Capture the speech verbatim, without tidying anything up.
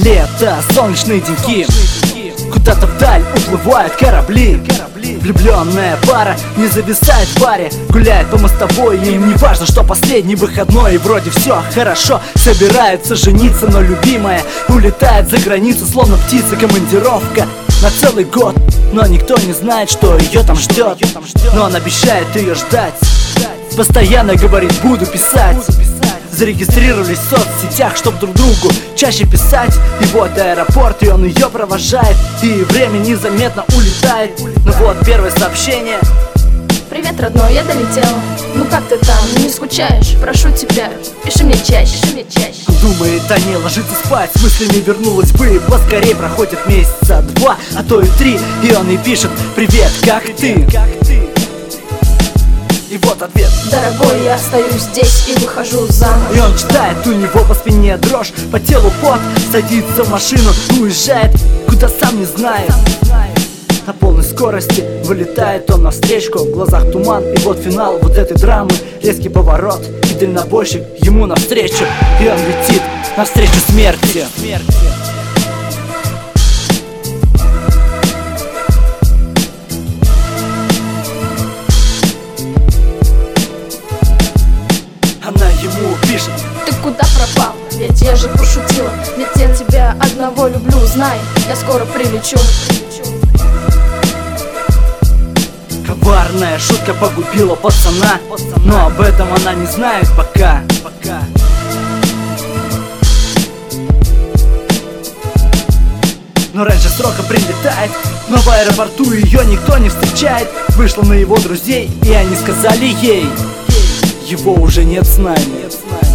Лето, солнечные деньки, куда-то вдаль уплывают корабли. Влюбленная пара не зависает в баре, гуляет по мостовой, им не важно, что последний выходной. И вроде все хорошо, собирается жениться, но любимая улетает за границу, словно птица, командировка на целый год. Но никто не знает, что ее там ждет, но он обещает ее ждать. Постоянно говорит, буду писать. Зарегистрировались в соцсетях, чтоб друг другу чаще писать. И вот аэропорт, и он ее провожает, и время незаметно улетает. Ну вот первое сообщение. Привет, родной, я долетела. Ну как ты там, не скучаешь? Прошу тебя, пиши мне чаще, пиши мне чаще. Думает, а не ложится спать, с мыслями вернулась бы поскорей. Проходит месяца два, а то и три, и он ей пишет: привет, как ты? И вот ответ: дорогой, я остаюсь здесь и выхожу замуж. И он читает, у него по спине дрожь, по телу пот, садится в машину, уезжает, куда сам не знает. На полной скорости вылетает он навстречу, в глазах туман, и вот финал вот этой драмы. Резкий поворот, и дальнобойщик ему навстречу, и он летит навстречу смерти. Она ему пишет: ты куда пропал? Ведь я же пошутила, ведь я тебя одного люблю, знай, я скоро прилечу. Коварная шутка погубила пацана, но об этом она не знает пока. Но раньше срока прилетает, но в аэропорту ее никто не встречает. Вышла на его друзей, и они сказали ей: его уже нет с нами.